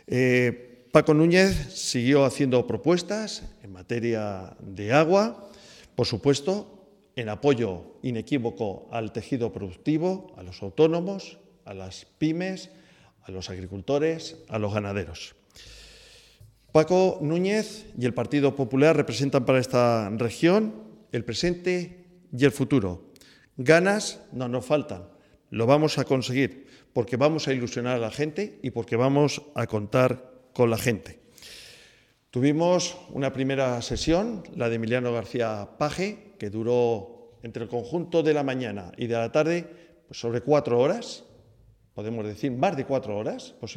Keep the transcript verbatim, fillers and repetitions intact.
Eh, Paco Núñez siguió haciendo propuestas en materia de agua, por supuesto, en apoyo inequívoco al tejido productivo, a los autónomos, a las pymes, a los agricultores, a los ganaderos. Paco Núñez y el Partido Popular representan para esta región el presente y el futuro. Ganas no nos faltan, lo vamos a conseguir porque vamos a ilusionar a la gente y porque vamos a contar con la gente. Tuvimos una primera sesión, la de Emiliano García Paje, que duró entre el conjunto de la mañana y de la tarde pues sobre cuatro horas, podemos decir más de cuatro horas,